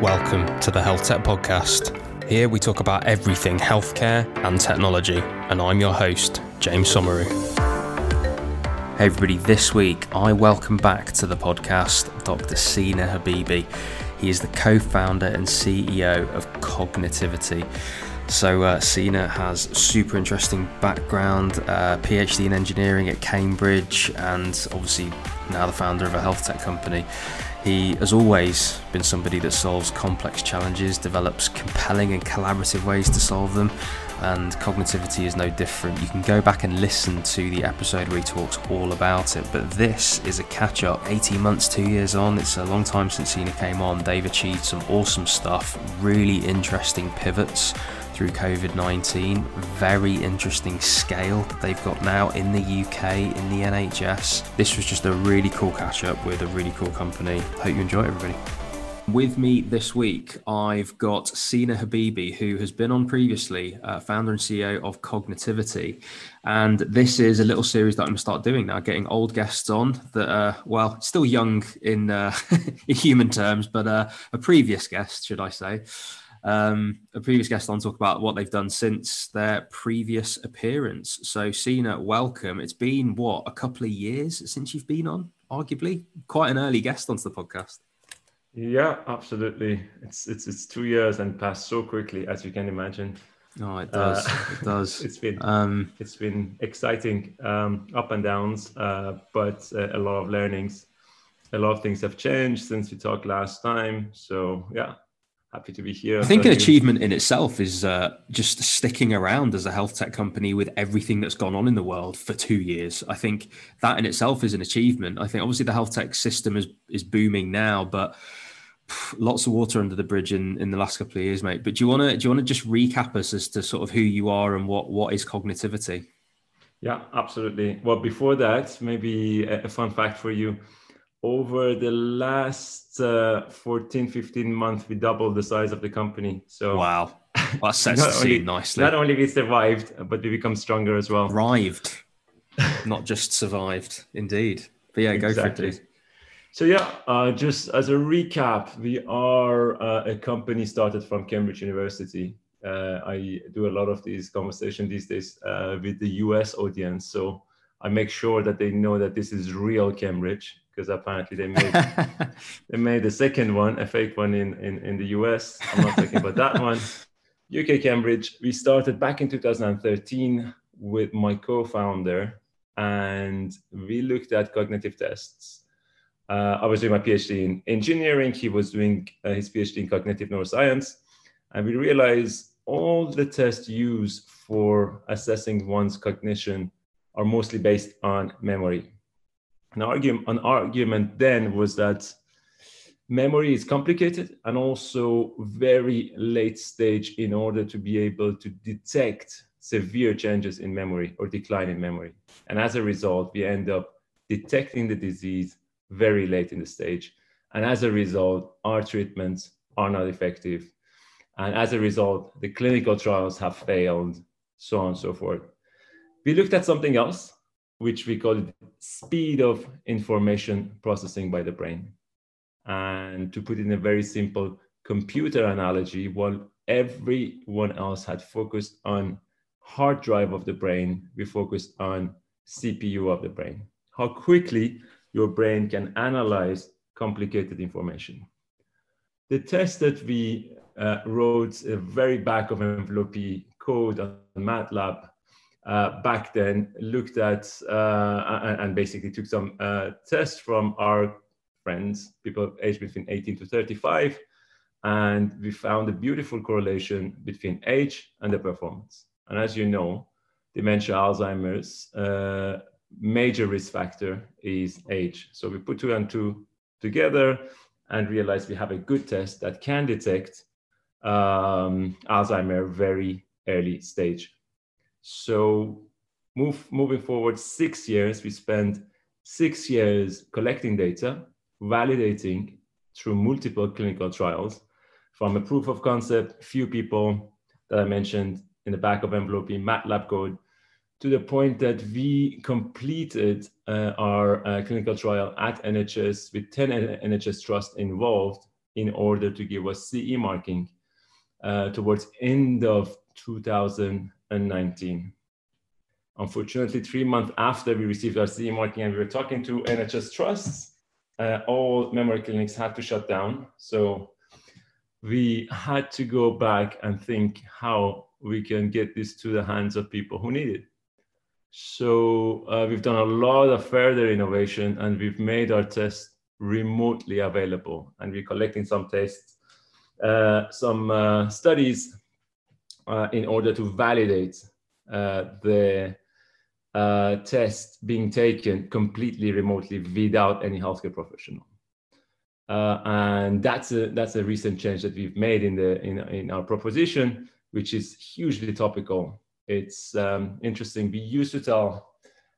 Welcome to the Health Tech Podcast. Here we talk about everything healthcare and technology, and I'm your host, James Somauroo. Hey everybody, this week I welcome back to the podcast Dr. Sina Habibi. He is the co-founder and CEO of Cognitivity. So Sina has super interesting background, PhD in engineering at Cambridge, and obviously now the founder of a health tech company. He has always been somebody that solves complex challenges, develops compelling and collaborative ways to solve them, and Cognitivity is no different. You can go back and listen to the episode where he talks all about it, but this is a catch-up 18 months, 2 years on. It's a long time since Sina came on. They've achieved some awesome stuff, really interesting pivots through COVID-19, very interesting scale that they've got now in the UK, in the NHS. This was just a really cool catch-up with a really cool company. Hope you enjoy it, everybody. With me this week, I've got Sina Habibi, who has been on previously, founder and CEO of Cognitivity. And this is a little series that I'm going to start doing now, getting old guests on that are, still young in, in human terms, but a previous guest, should I say. A previous guest on talk about what they've done since their previous appearance. So Sina, welcome. It's been a couple of years since you've been on, arguably quite an early guest onto the podcast. Yeah, absolutely. It's 2 years and passed so quickly, as you can imagine. Oh, it does. It does. It's been exciting, up and downs, but a lot of learnings. A lot of things have changed since we talked last time. So yeah. Happy to be here. I think an achievement in itself is just sticking around as a health tech company with everything that's gone on in the world for 2 years. I think that in itself is an achievement. I think obviously the health tech system is booming now, but lots of water under the bridge in the last couple of years, mate. But do you want to just recap us as to sort of who you are and what is Cognitivity? Yeah, absolutely. Well, before that, maybe a fun fact for you. Over the last 14, 15 months, we doubled the size of the company. So wow, that sets the scene nicely. Not only we survived, but we become stronger as well. Thrived, not just survived, indeed. But yeah, exactly. Go for it, please. So yeah, just as a recap, we are a company started from Cambridge University. I do a lot of these conversations these days with the US audience. So I make sure that they know that this is real Cambridge, because apparently they made the second one, a fake one in the US. I'm not talking about that one. UK Cambridge. We started back in 2013 with my co-founder, and we looked at cognitive tests. I was doing my PhD in engineering. He was doing his PhD in cognitive neuroscience. And we realized all the tests used for assessing one's cognition are mostly based on memory. An argument then was that memory is complicated and also very late stage in order to be able to detect severe changes in memory or decline in memory. And as a result, we end up detecting the disease very late in the stage. And as a result, our treatments are not effective. And as a result, the clinical trials have failed, so on and so forth. We looked at something else, which we call speed of information processing by the brain. And to put it in a very simple computer analogy, while everyone else had focused on hard drive of the brain, we focused on CPU of the brain. How quickly your brain can analyze complicated information. The test that we wrote a very back of envelope code on MATLAB back then looked at and basically took some tests from our friends, people aged between 18 to 35, and we found a beautiful correlation between age and the performance. And as you know, dementia, Alzheimer's, major risk factor is age. So we put 2 and 2 together and realized we have a good test that can detect Alzheimer very early stage. So moving forward 6 years, we spent 6 years collecting data, validating through multiple clinical trials from a proof of concept, few people that I mentioned in the back of envelope in MATLAB code, to the point that we completed our clinical trial at NHS with 10 NHS trusts involved in order to give us CE marking towards end of 2019. Unfortunately, 3 months after we received our CE marking and we were talking to NHS trusts, all memory clinics had to shut down. So we had to go back and think how we can get this to the hands of people who need it. So we've done a lot of further innovation, and we've made our test remotely available. And we're collecting some tests, some studies in order to validate the test being taken completely remotely without any healthcare professional. And that's a recent change that we've made in our proposition, which is hugely topical. It's interesting. We used to tell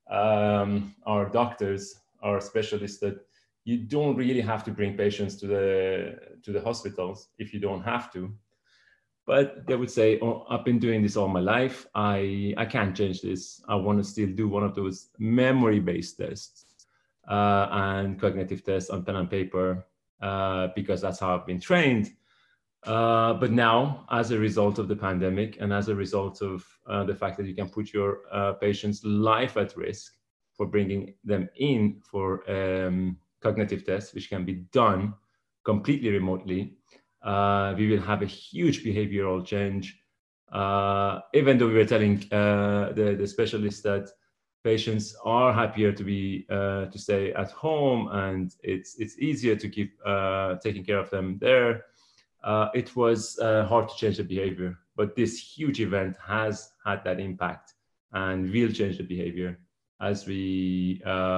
our doctors, our specialists, that you don't really have to bring patients to the hospitals if you don't have to. But they would say, oh, I've been doing this all my life. I can't change this. I want to still do one of those memory-based tests and cognitive tests on pen and paper because that's how I've been trained. But now, as a result of the pandemic and as a result of the fact that you can put your patient's life at risk for bringing them in for cognitive tests, which can be done completely remotely, we will have a huge behavioral change. Even though we were telling the specialists that patients are happier to stay at home and it's easier to keep taking care of them there, it was hard to change the behavior. But this huge event has had that impact and will change the behavior as we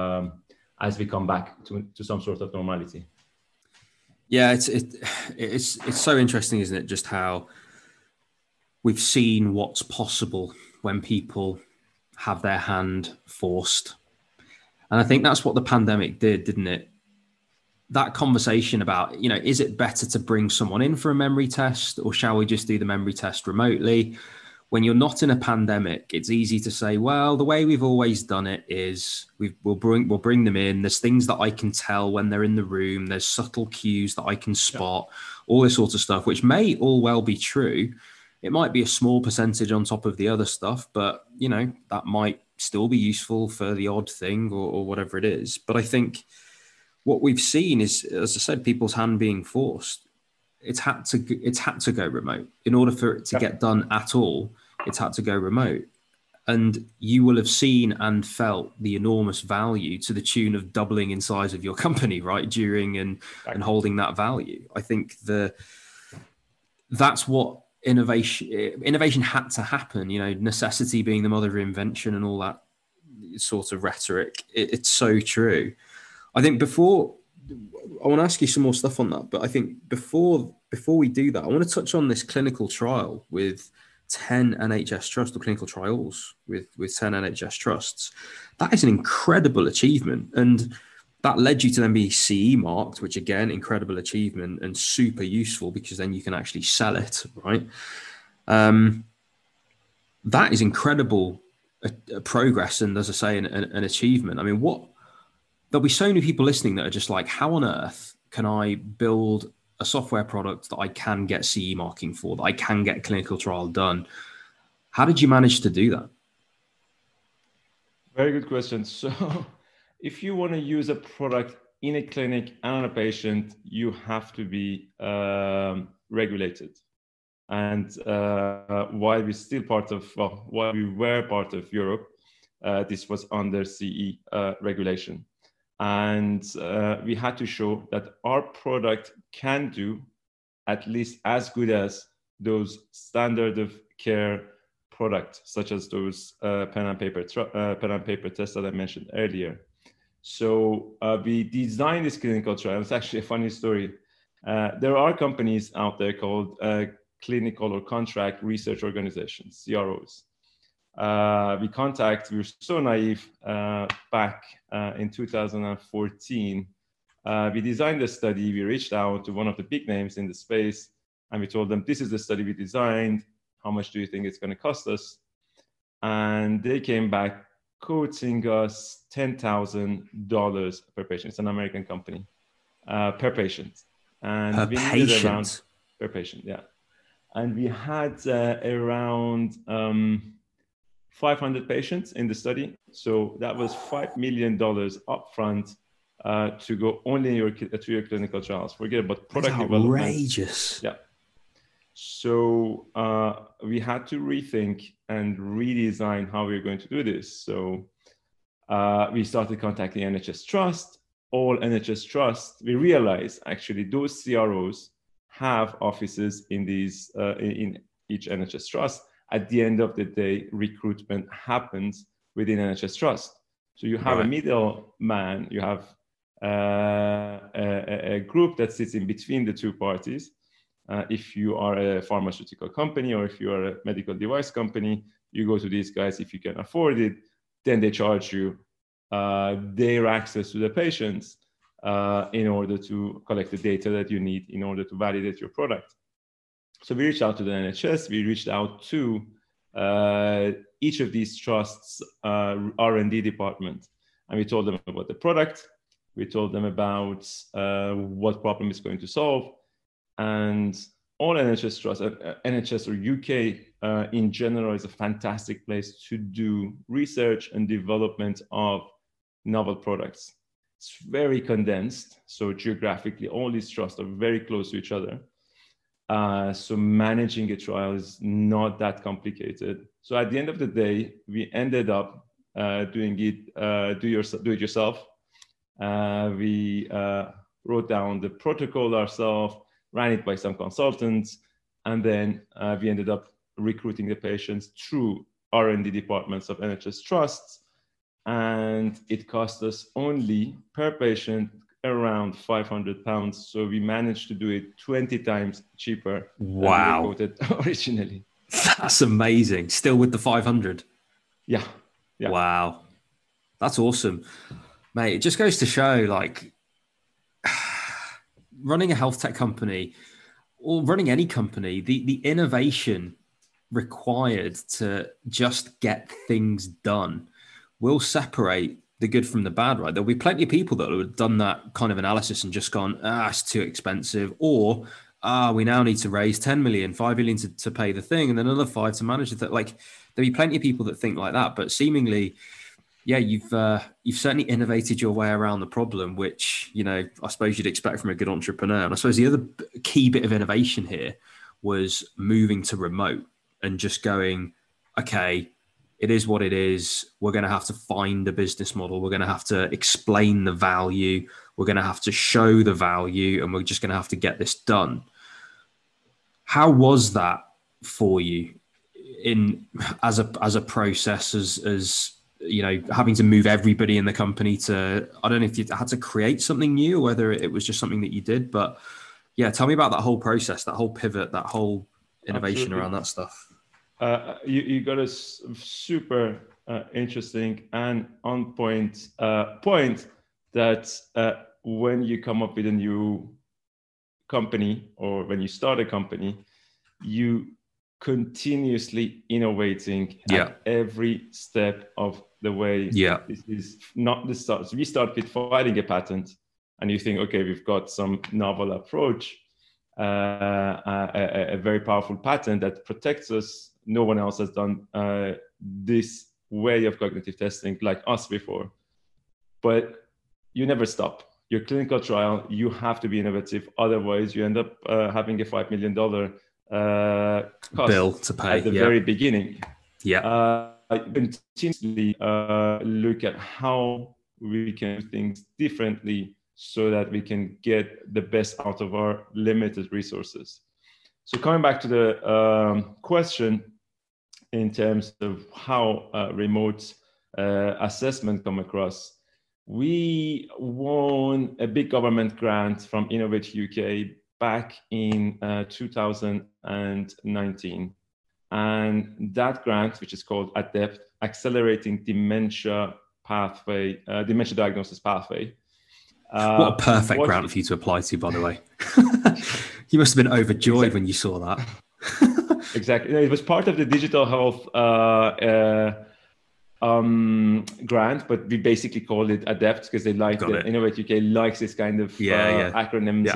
come back to some sort of normality. Yeah, it's so interesting, isn't it? Just how we've seen what's possible when people have their hand forced. And I think that's what the pandemic did, didn't it? That conversation about, is it better to bring someone in for a memory test, or shall we just do the memory test remotely? When you're not in a pandemic, it's easy to say, well, the way we've always done it is we'll bring them in. There's things that I can tell when they're in the room. There's subtle cues that I can spot, all this sort of stuff, which may all well be true. It might be a small percentage on top of the other stuff, but, that might still be useful for the odd thing or whatever it is. But I think what we've seen is, as I said, people's hand being forced. It's had to go remote in order for it to get done at all. It's had to go remote, and you will have seen and felt the enormous value to the tune of doubling in size of your company, right? During and holding that value. I think that's what innovation had to happen. Necessity being the mother of invention and all that sort of rhetoric. It's so true. I think I want to ask you some more stuff on that, but I think before we do that, I want to touch on this clinical trial with 10 NHS trusts, or clinical trials with 10 NHS trusts. That is an incredible achievement, and that led you to then be CE marked, which again, incredible achievement and super useful because then you can actually sell it, right? That is incredible progress, and as I say, an achievement. I mean, there'll be so many people listening that are just like, how on earth can I build a software product that I can get CE marking for, that I can get a clinical trial done? How did you manage to do that? Very good question. So if you want to use a product in a clinic and on a patient, you have to be regulated. And while we were part of Europe, this was under CE regulation. And we had to show that our product can do at least as good as those standard of care products, such as those pen and paper tests that I mentioned earlier. So we designed this clinical trial. It's actually a funny story. There are companies out there called clinical or contract research organizations, CROs. We were so naive back in 2014. We designed a study. We reached out to one of the big names in the space, and we told them, this is the study we designed. How much do you think it's going to cost us? And they came back quoting us $10,000 per patient. It's an American company, per patient. And per we needed patient. around per patient, yeah. And we had around 500 patients in the study. So that was $5 million upfront to go only to your clinical trials. Forget about product development. Outrageous. Yeah. So we had to rethink and redesign how we were going to do this. So we started contacting NHS Trust. All NHS Trust, we realized actually those CROs have offices in these in each NHS Trust. At the end of the day, recruitment happens within NHS Trust. So you have a middleman, you have a group that sits in between the two parties. If you are a pharmaceutical company or if you are a medical device company, you go to these guys if you can afford it, then they charge you their access to the patients in order to collect the data that you need in order to validate your product. So we reached out to the NHS, we reached out to each of these trusts' R&D department, and we told them about the product, we told them about what problem it's going to solve, and all NHS trusts, NHS or UK in general is a fantastic place to do research and development of novel products. It's very condensed, so geographically all these trusts are very close to each other. So managing a trial is not that complicated. So at the end of the day, we ended up doing it, do it yourself. We wrote down the protocol ourselves, ran it by some consultants, and then we ended up recruiting the patients through R&D departments of NHS trusts. And it cost us only per patient around £500. So we managed to do it 20 times cheaper than we were quoted originally. That's amazing. Still with the 500. Yeah. Wow. That's awesome. Mate, it just goes to show, like, running a health tech company or running any company, the innovation required to just get things done will separate the good from the bad, right? There'll be plenty of people that have done that kind of analysis and just gone, it's too expensive, or we now need to raise 10 million, 5 million to pay the thing, and then another 5 to manage it. Like, there'll be plenty of people that think like that, but seemingly, yeah, you've certainly innovated your way around the problem, which, you know, I suppose you'd expect from a good entrepreneur. And I suppose the other key bit of innovation here was moving to remote and just going, okay, it is what it is. We're going to have to find a business model. We're going to have to explain the value. We're going to have to show the value, and we're just going to have to get this done. How was that for you as a process, as you know, having to move everybody in the company to, I don't know if you had to create something new or whether it was just something that you did, but yeah, tell me about that whole process, that whole pivot, that whole innovation around that stuff. You got a super interesting and on point that when you come up with a new company or when you start a company, you continuously innovating at every step of the way. Yeah. This is not the start. So we start with filing a patent and you think, okay, we've got some novel approach, a very powerful patent that protects us. No one else has done this way of cognitive testing like us before. But you never stop. Your clinical trial, you have to be innovative. Otherwise, you end up having a $5 million cost bill to pay at the very beginning. Continuously look at how we can do things differently so that we can get the best out of our limited resources. So coming back to the question in terms of how remote assessment come across, we won a big government grant from Innovate UK back in 2019. And that grant, which is called ADEPT, Accelerating Dementia Pathway, Dementia Diagnosis Pathway. What a perfect grant for you to apply to, by the way. You must have been overjoyed when you saw that. Exactly. It was part of the digital health grant, but we basically called it ADEPT because they like Innovate UK likes this kind of acronyms.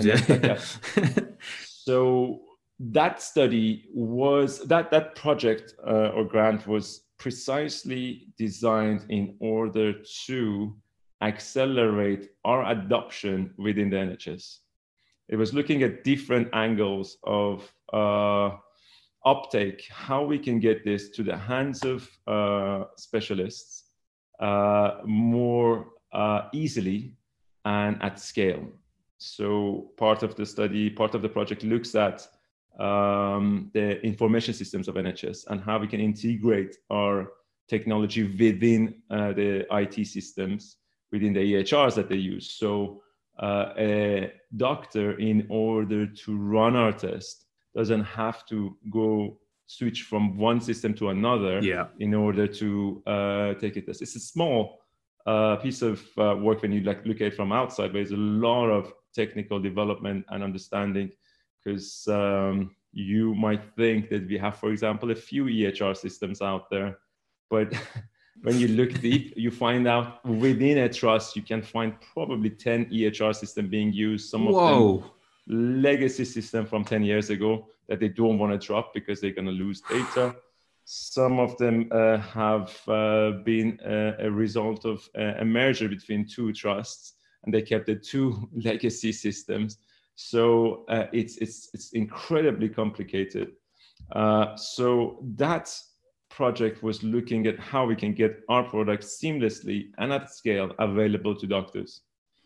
So that study was that project or grant was precisely designed in order to accelerate our adoption within the NHS. It was looking at different angles of uptake, how we can get this to the hands of specialists more easily and at scale. So part of the study, part of the project looks at the information systems of NHS and how we can integrate our technology within the IT systems, within the EHRs that they use. So a doctor, in order to run our test, doesn't have to go switch from one system to another in order to take a test. It's a small piece of work when you look at it from outside, but there's a lot of technical development and understanding, because you might think that we have, for example, a few EHR systems out there, but when you look deep, you find out within a trust, you can find probably 10 EHR systems being used. Some of them legacy system from 10 years ago that they don't want to drop because they're going to lose data. Some of them have been a result of a merger between two trusts, and they kept the two legacy systems. So it's incredibly complicated. So that project was looking at how we can get our products seamlessly and at scale available to doctors.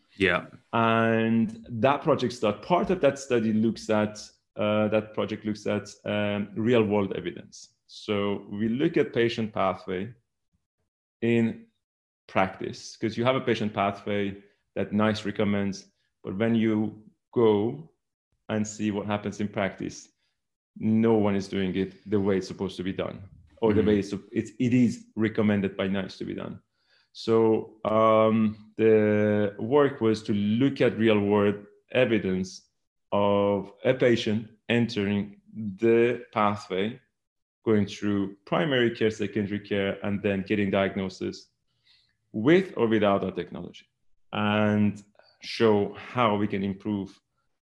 And that project part of that study looks at real world evidence. So we look at patient pathway in practice, because you have a patient pathway that NICE recommends, but when you go and see what happens in practice, no one is doing it the way it's supposed to be done, or the way it is recommended by NICE to be done. So the work was to look at real world evidence of a patient entering the pathway, going through primary care, secondary care, and then getting diagnosis with or without our technology, and show how we can improve,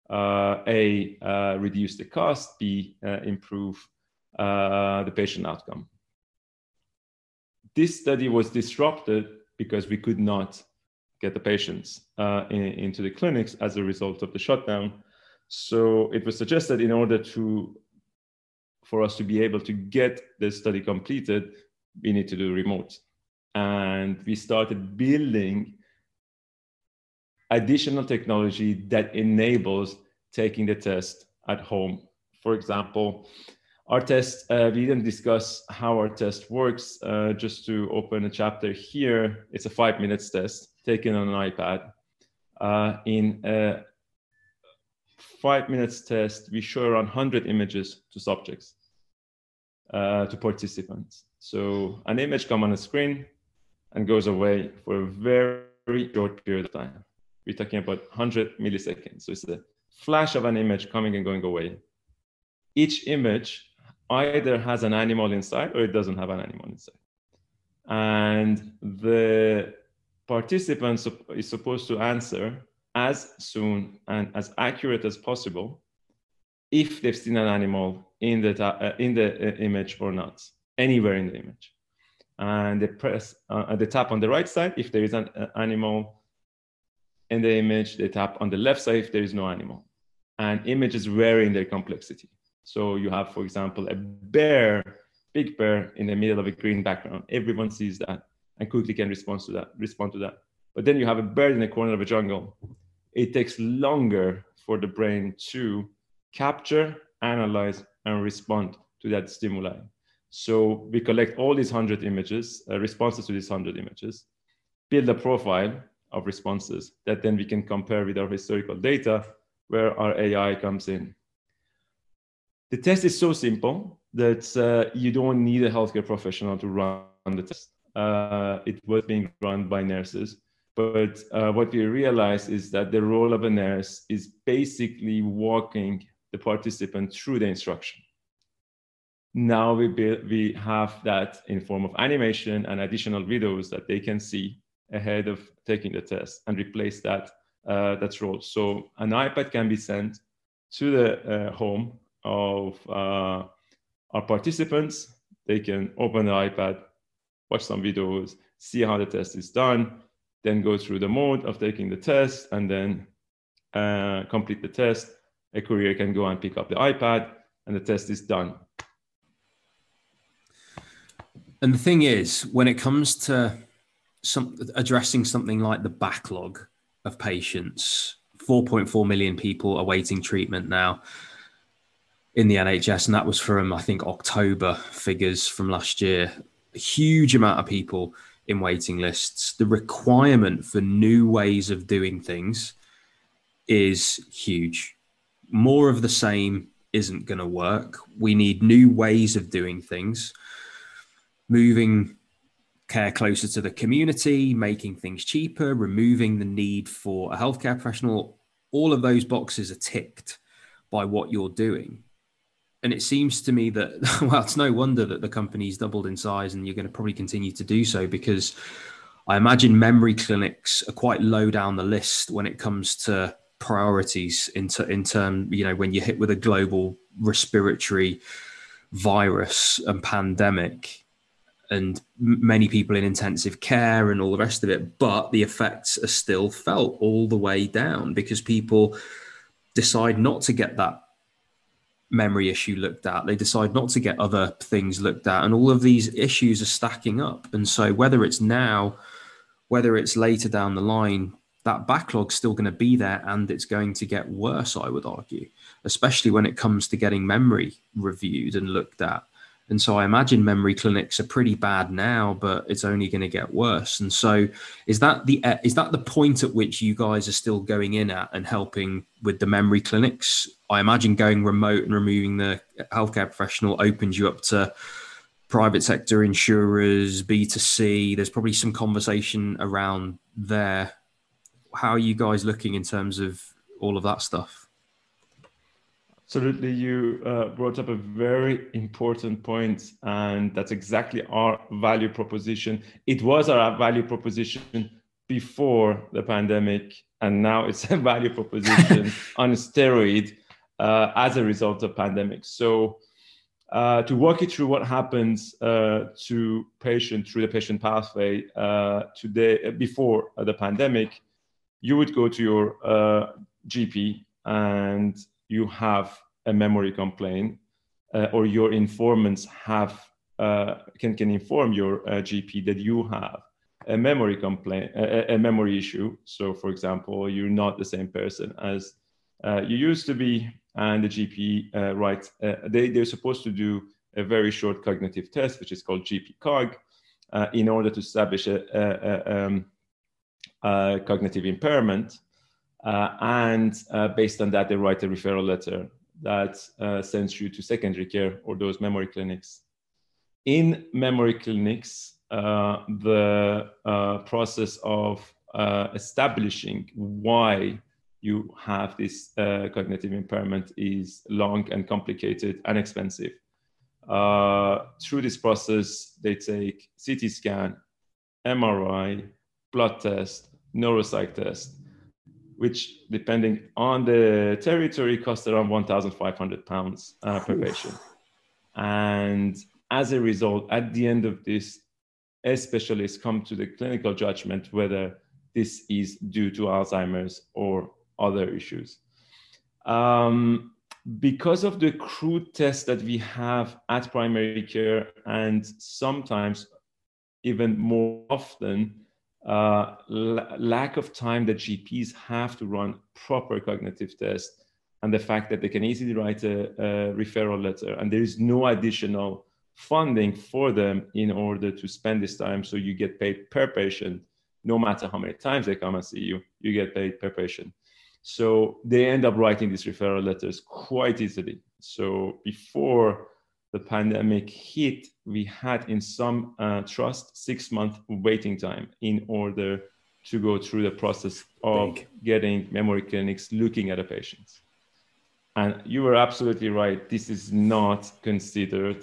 reduce the cost, B, improve the patient outcome. This study was disrupted because we could not get the patients into the clinics as a result of the shutdown. So it was suggested, in order for us to be able to get the study completed, we need to do remote. And we started building additional technology that enables taking the test at home. For example, our test, we didn't discuss how our test works. Just to open a chapter here, it's a 5 minutes test taken on an iPad. In a 5 minutes test, we show around 100 images to subjects, to participants. So an image comes on a screen and goes away for a very short period of time. We're talking about 100 milliseconds. So it's the flash of an image coming and going away. Each image either has an animal inside or it doesn't have an animal inside. And the participant is supposed to answer as soon and as accurate as possible if they've seen an animal in the image or not, anywhere in the image. And they tap on the right side if there is an animal in the image. They tap on the left side if there is no animal. And images vary in their complexity. So you have, for example, a bear, big bear in the middle of a green background. Everyone sees that and quickly can respond to that. But then you have a bird in the corner of a jungle. It takes longer for the brain to capture, analyze, and respond to that stimuli. So we collect all these 100 images, responses to these 100 images, build a profile of responses that then we can compare with our historical data, where our AI comes in. The test is so simple that you don't need a healthcare professional to run the test. It was being run by nurses. But what we realized is that the role of a nurse is basically walking the participant through the instruction. Now we have that in form of animation and additional videos that they can see ahead of taking the test and replace that role. So an iPad can be sent to the home of our participants. They can open the iPad, watch some videos, see how the test is done, then go through the mode of taking the test, and then complete the test. A courier can go and pick up the iPad, and the test is done. And the thing is, when it comes to addressing something like the backlog of patients, 4.4 million people awaiting treatment now in the NHS, and that was from, I think, October figures from last year. A huge amount of people in waiting lists. The requirement for new ways of doing things is huge. More of the same isn't going to work. We need new ways of doing things, moving care closer to the community, making things cheaper, removing the need for a healthcare professional. All of those boxes are ticked by what you're doing. And it seems to me that, well, it's no wonder that the company's doubled in size, and you're going to probably continue to do so, because I imagine memory clinics are quite low down the list when it comes to priorities in term, when you're hit with a global respiratory virus and pandemic, and many people in intensive care and all the rest of it. But the effects are still felt all the way down because people decide not to get that memory issue looked at. They decide not to get other things looked at. And all of these issues are stacking up. And so whether it's now, whether it's later down the line, that backlog's still going to be there, and it's going to get worse, I would argue, especially when it comes to getting memory reviewed and looked at. And so I imagine memory clinics are pretty bad now, but it's only going to get worse. And so is that the point at which you guys are still going in at and helping with the memory clinics? I imagine going remote and removing the healthcare professional opens you up to private sector insurers, B2C. There's probably some conversation around there. How are you guys looking in terms of all of that stuff? Absolutely. You brought up a very important point, and that's exactly our value proposition. It was our value proposition before the pandemic, and now it's a value proposition on steroid as a result of pandemic. So to walk you through what happens to patient through the patient pathway today, before the pandemic, you would go to your GP and you have a memory complaint, or your informants have can inform your GP that you have a memory complaint, a memory issue. So, for example, you're not the same person as you used to be, and the GP writes. They're supposed to do a very short cognitive test, which is called GP-Cog, in order to establish a cognitive impairment. And based on that, they write a referral letter that sends you to secondary care or those memory clinics. In memory clinics, the process of establishing why you have this cognitive impairment is long and complicated and expensive. Through this process, they take CT scan, MRI, blood test, neuropsych test, which, depending on the territory, costs around £1,500 per patient. And as a result, at the end of this, a specialist comes to the clinical judgment whether this is due to Alzheimer's or other issues. Because of the crude tests that we have at primary care, and sometimes even more often, lack of time that GPs have to run proper cognitive tests, and the fact that they can easily write a referral letter, and there is no additional funding for them in order to spend this time. So you get paid per patient, no matter how many times they come and see you, you get paid per patient. So they end up writing these referral letters quite easily. So before the pandemic hit, we had in some trust 6-month waiting time in order to go through the process of getting memory clinics looking at the patients. And you were absolutely right. This is not considered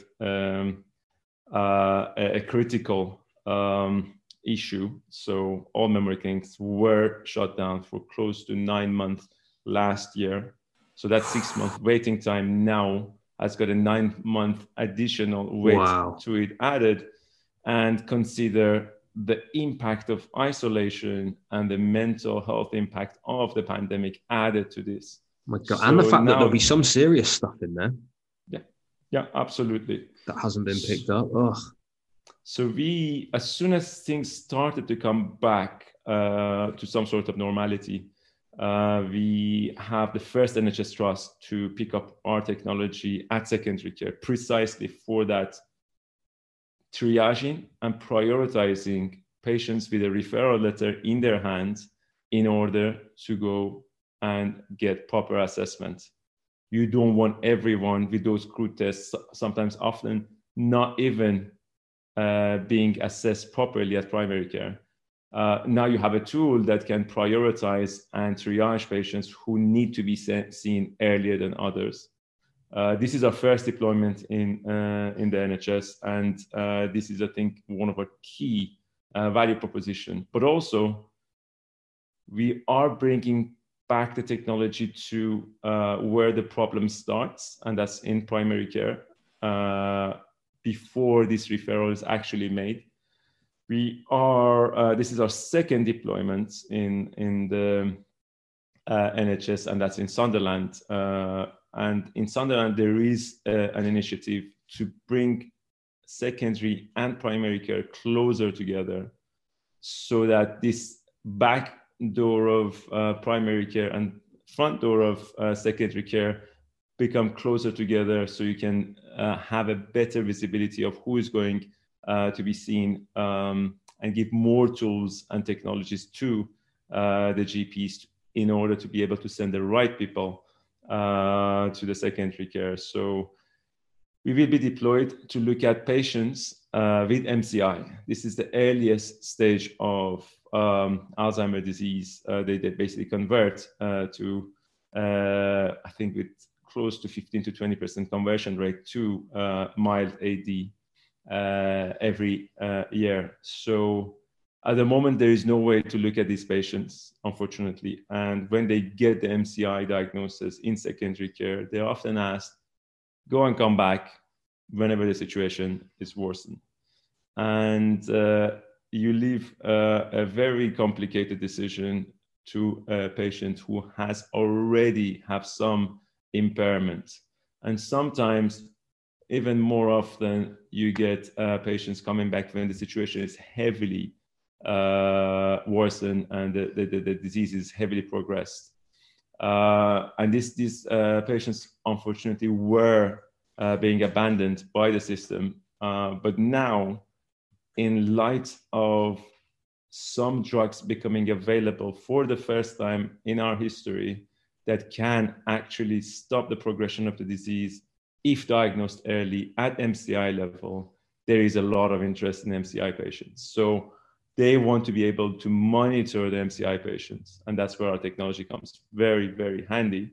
a critical issue. So all memory clinics were shut down for close to 9 months last year. So that 6 month waiting time now has got a 9 month additional wait to it added. And consider the impact of isolation and the mental health impact of the pandemic added to this. Oh my God. So and the fact that there'll be some serious stuff in there. Yeah, absolutely. That hasn't been picked up. Ugh. So we, as soon as things started to come back to some sort of normality, we have the first NHS trust to pick up our technology at secondary care precisely for that triaging and prioritizing patients with a referral letter in their hands in order to go and get proper assessment. You don't want everyone with those crude tests, sometimes often not even being assessed properly at primary care. Now you have a tool that can prioritize and triage patients who need to be seen earlier than others. This is our first deployment in the NHS, and this is, I think, one of our key value proposition. But also, we are bringing back the technology to where the problem starts, and that's in primary care, before this referral is actually made. We are, this is our second deployment in the NHS, and that's in Sunderland. And in Sunderland, there is an initiative to bring secondary and primary care closer together so that this back door of primary care and front door of secondary care become closer together, so you can have a better visibility of who is going to be seen, and give more tools and technologies to the GPs in order to be able to send the right people to the secondary care. So we will be deployed to look at patients with MCI. This is the earliest stage of Alzheimer's disease. They basically convert to, I think, with close to 15 to 20% conversion rate to mild AD every year. So at the moment, there is no way to look at these patients, unfortunately. And when they get the MCI diagnosis in secondary care, they're often asked, go and come back whenever the situation is worsened. And you leave a very complicated decision to a patient who has already have some impairment. And sometimes, even more often, you get patients coming back when the situation is heavily worsened and the disease is heavily progressed. And these patients, unfortunately, were being abandoned by the system. But now, in light of some drugs becoming available for the first time in our history that can actually stop the progression of the disease if diagnosed early at MCI level, there is a lot of interest in MCI patients. So they want to be able to monitor the MCI patients, and that's where our technology comes very, very handy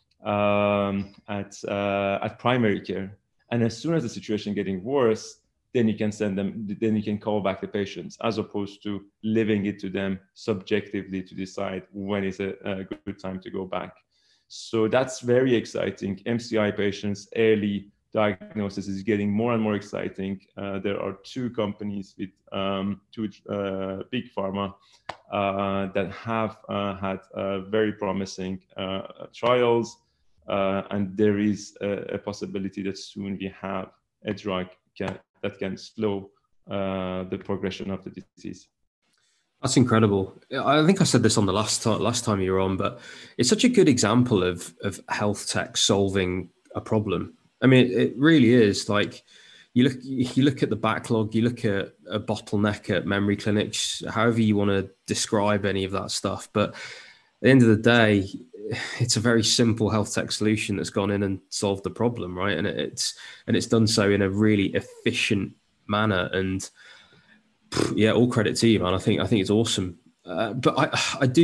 at primary care. And as soon as the situation is getting worse, then you can send them, then you can call back the patients, as opposed to leaving it to them subjectively to decide when is a good time to go back. So that's very exciting. MCI patients, early diagnosis is getting more and more exciting. There are two companies with two big pharma that have had very promising trials, and there is a possibility that soon we have a drug that can slow the progression of the disease. That's incredible. I think I said this on the last time you were on, but it's such a good example of health tech solving a problem. I mean, it really is. Like, you look at the backlog, you look at a bottleneck at memory clinics, however you want to describe any of that stuff. But at the end of the day, it's a very simple health tech solution that's gone in and solved the problem, right? And it's done so in a really efficient manner. And yeah, all credit to you, man. I think it's awesome. But I do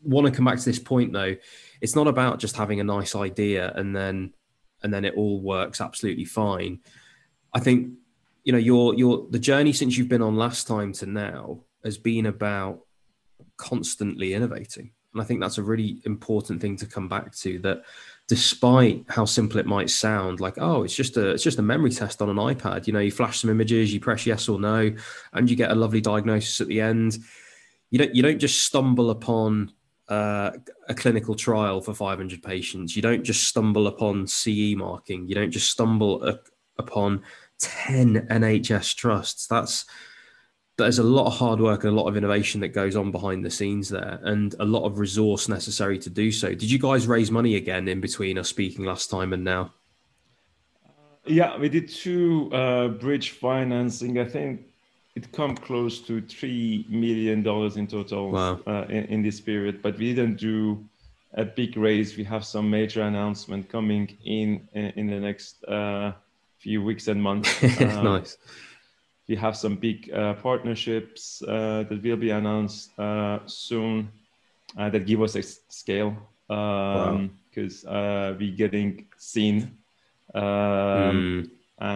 want to come back to this point though. It's not about just having a nice idea and then it all works absolutely fine. I think, you know, the journey since you've been on last time to now has been about constantly innovating. And I think that's a really important thing to come back to, that despite how simple it might sound, like, oh, it's just a memory test on an iPad. You know, you flash some images, you press yes or no, and you get a lovely diagnosis at the end. You don't just stumble upon a clinical trial for 500 patients. You don't just stumble upon CE marking. You don't just stumble upon 10 NHS trusts. There's a lot of hard work and a lot of innovation that goes on behind the scenes there, and a lot of resource necessary to do so. Did you guys raise money again in between us speaking last time and now? Yeah, we did two bridge financing. I think it come close to $3 million in total. Wow. In this period, but we didn't do a big raise. We have some major announcement coming in the next few weeks and months. Nice. We have some big partnerships that will be announced soon that give us a scale, because we're getting seen. And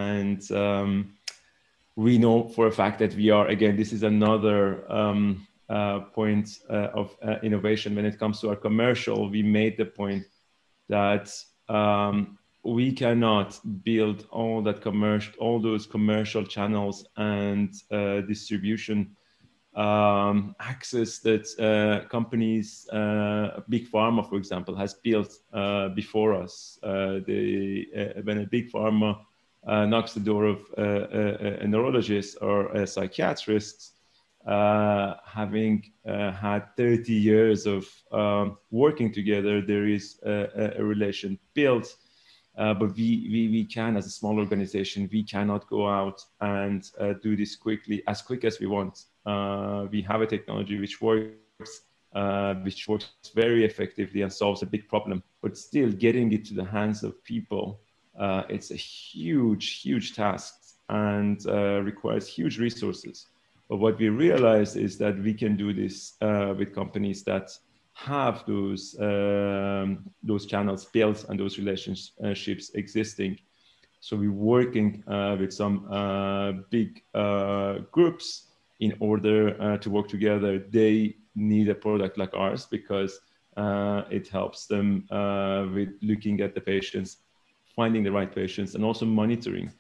we know for a fact that we are, again, this is another point of innovation when it comes to our commercial. We made the point that we cannot build all those commercial channels and distribution access that companies, big pharma, for example, has built before us. When a big pharma knocks the door of a neurologist or a psychiatrist, having had 30 years of working together, there is a relation built. But we can, as a small organization, we cannot go out and do this as quick as we want. We have a technology which works very effectively and solves a big problem, but still getting it to the hands of people, it's a huge task and requires huge resources. But what we realized is that we can do this with companies that have those channels built and those relationships existing. So we're working with some big groups in order to work together. They need a product like ours because it helps them with looking at the patients, finding the right patients, and also monitoring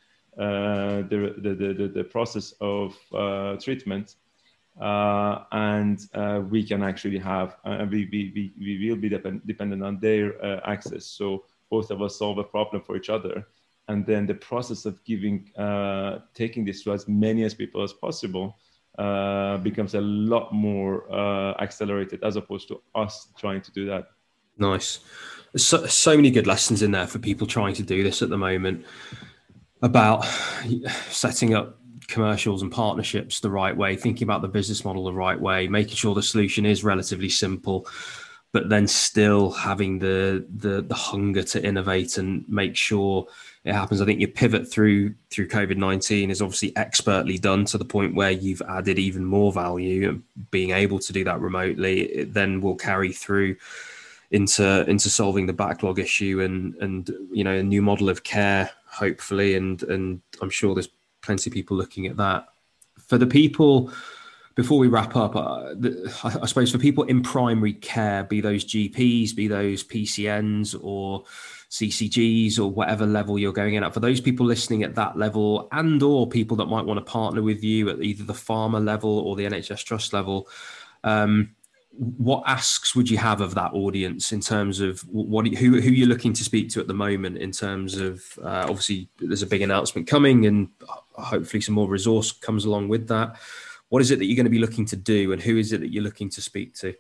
the process of treatment. And we can actually have, we will be dependent on their access. So both of us solve a problem for each other. And then the process of taking this to as many as people as possible becomes a lot more accelerated, as opposed to us trying to do that. Nice. So many good lessons in there for people trying to do this at the moment, about setting up commercials and partnerships the right way, thinking about the business model the right way, making sure the solution is relatively simple, but then still having the hunger to innovate and make sure it happens. I think your pivot through COVID-19 is obviously expertly done to the point where you've added even more value, and being able to do that remotely, it then will carry through into solving the backlog issue and you know, a new model of care, hopefully, and I'm sure there's plenty of people looking at that. For the people, before we wrap up, I suppose for people in primary care, be those GPs, be those PCNs or CCGs or whatever level you're going in at, for those people listening at that level, and or people that might want to partner with you at either the pharma level or the NHS Trust level, what asks would you have of that audience in terms of who you're looking to speak to at the moment, in terms of obviously there's a big announcement coming and hopefully some more resource comes along with that. What is it that you're going to be looking to do, and who is it that you're looking to speak to?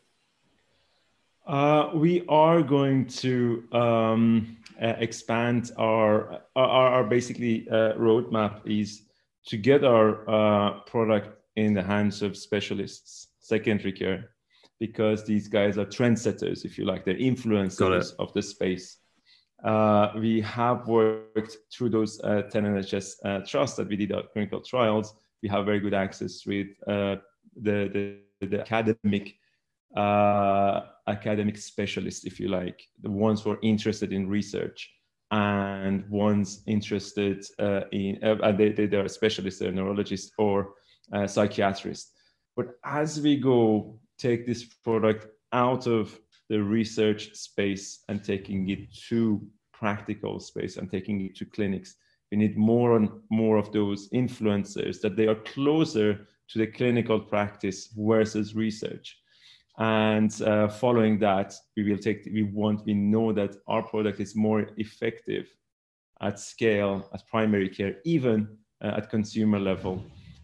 We are going to expand our basically roadmap is to get our product in the hands of specialists, secondary care, because these guys are trendsetters, if you like. They're influencers of the space. We have worked through those 10 NHS trusts that we did our clinical trials. We have very good access with the academic academic specialists, if you like, the ones who are interested in research, and ones interested they are specialists, they're neurologists or psychiatrists. But as we take this product out of the research space and taking it to practical space and taking it to clinics, we need more and more of those influencers, that they are closer to the clinical practice versus research. And following that, we know that our product is more effective at scale, at primary care, even at consumer level.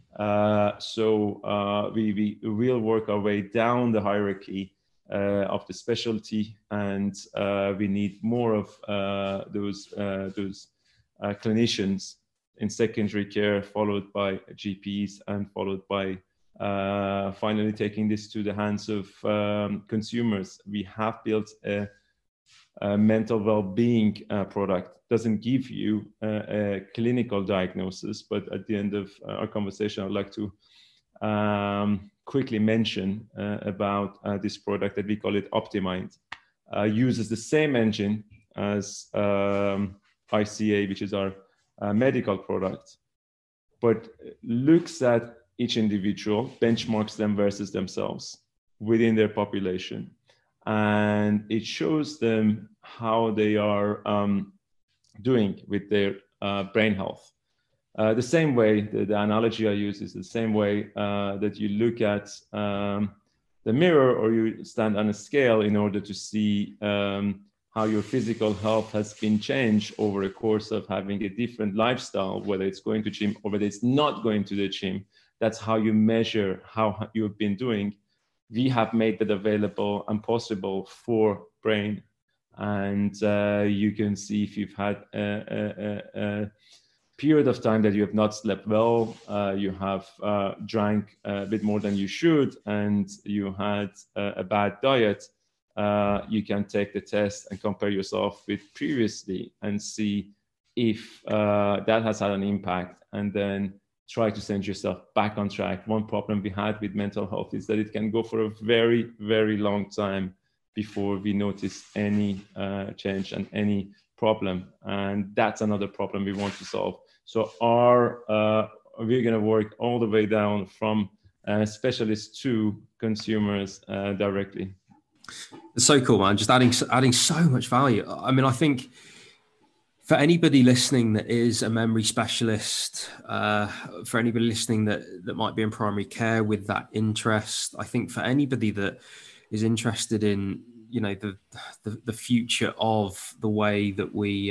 So we will work our way down the hierarchy of the specialty, and we need more of those clinicians in secondary care, followed by GPs, and followed by finally taking this to the hands of consumers. We have built a mental well-being product. Doesn't give you a clinical diagnosis, but at the end of our conversation, I'd like to quickly mention about this product that we call it OptiMind. Uses the same engine as ICA, which is our medical product, but looks at each individual, benchmarks them versus themselves within their population, and it shows them how they are doing with their brain health. The same way, the analogy I use is the same way that you look at the mirror, or you stand on a scale in order to see how your physical health has been changed over a course of having a different lifestyle, whether it's going to gym or whether it's not going to the gym. That's how you measure how you've been doing. We have made that available and possible for brain. And you can see if you've had a period of time that you have not slept well, you have drank a bit more than you should, and you had a bad diet, you can take the test and compare yourself with previously and see if that has had an impact, and then try to send yourself back on track. One problem we had with mental health is that it can go for a very, very long time before we notice any change and any problem. And that's another problem we want to solve. So we're going to work all the way down from specialists to consumers directly. It's so cool, man. Just adding so much value. I mean, I think for anybody listening that is a memory specialist, for anybody listening that might be in primary care with that interest, I think for anybody that is interested in, you know, the future of the way that we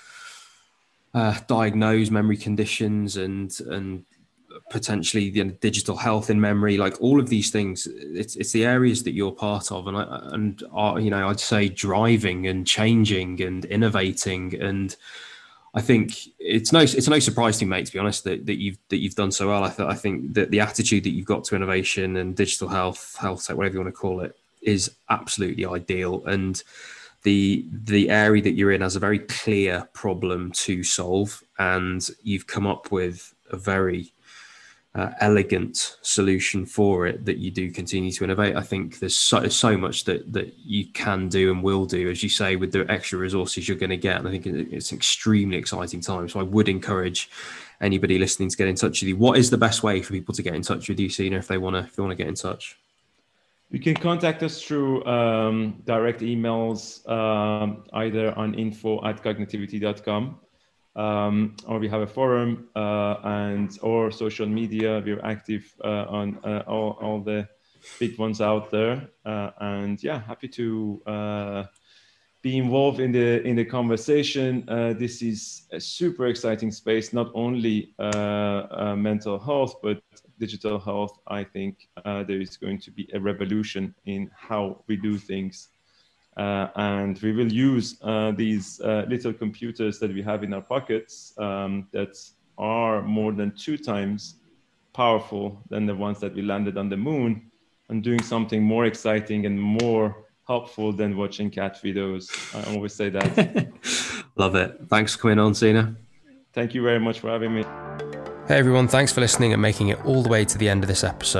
diagnose memory conditions and potentially the digital health in memory, like all of these things, it's the areas that you're part of, and you know, I'd say driving and changing and innovating. And I think it's no surprise to me, mate, to be honest, that you've done so well. I think that the attitude that you've got to innovation and digital health tech, whatever you want to call it, is absolutely ideal. And the area that you're in has a very clear problem to solve, and you've come up with a very elegant solution for it that you do continue to innovate. I think there's so much that you can do and will do, as you say, with the extra resources you're going to get. And I think it's an extremely exciting time. So I would encourage anybody listening to get in touch with you. What is the best way for people to get in touch with you, Sina, if they want to get in touch? You can contact us through direct emails, either on info@cognitivity.com. Or we have a forum or social media. We're active on all the big ones out there, and yeah, happy to be involved in the conversation. This is a super exciting space, not only mental health but digital health. I think there is going to be a revolution in how we do things. And we will use these little computers that we have in our pockets that are more than 2 times powerful than the ones that we landed on the moon, and doing something more exciting and more helpful than watching cat videos. I always say that. Love it. Thanks for coming on, Sina. Thank you very much for having me. Hey everyone, thanks for listening and making it all the way to the end of this episode.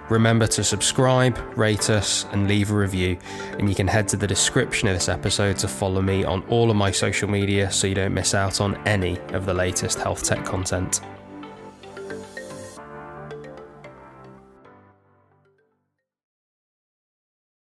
Remember to subscribe, rate us, and leave a review. And you can head to the description of this episode to follow me on all of my social media so you don't miss out on any of the latest health tech content.